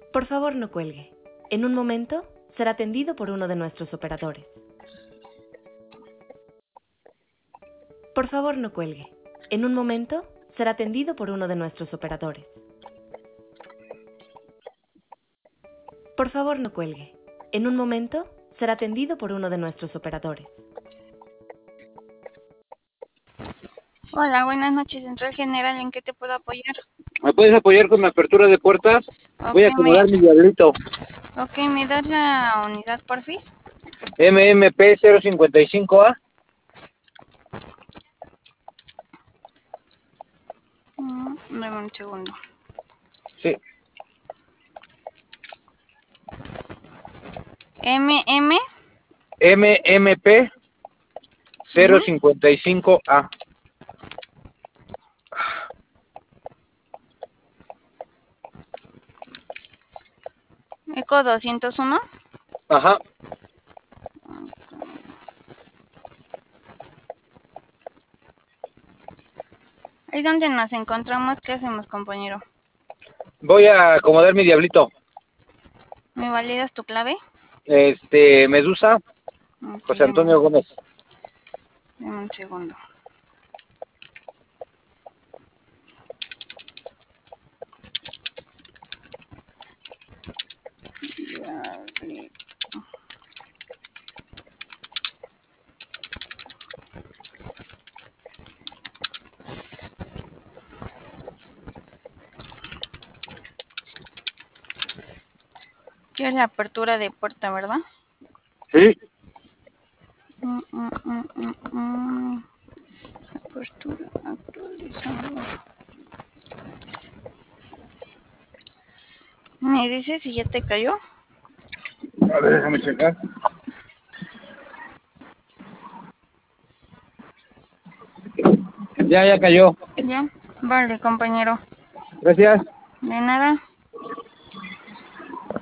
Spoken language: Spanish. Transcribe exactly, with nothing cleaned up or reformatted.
Por favor, no cuelgue. En un momento será atendido por uno de nuestros operadores. Por favor, no cuelgue. En un momento será atendido por uno de nuestros operadores. Por favor, no cuelgue. En un momento será atendido por uno de nuestros operadores. Hola, buenas noches, Central General, ¿en qué te puedo apoyar? ¿Me puedes apoyar con la apertura de puertas? Ok, Voy a acomodar me, mi diablito. ok, ¿me das la unidad, porfis? M M P cero cincuenta y cinco A. Mm, dame un segundo. Sí. M M. M M P cero Uh-huh. cincuenta y cinco A. Eco doscientos uno. Ajá. Ahí donde nos encontramos, ¿qué hacemos, compañero? Voy a acomodar mi diablito. ¿Me validas tu clave? Este, Medusa, Ok, José dame, Antonio Gómez. dame un segundo. ¿Quieres la apertura de puerta, verdad? Sí. Mm, mm, mm, mm, mm. Apertura actualizada. ¿Me dices si ya te cayó? A ver, déjame checar. Ya, ya cayó. Ya. Vale, compañero. Gracias. De nada.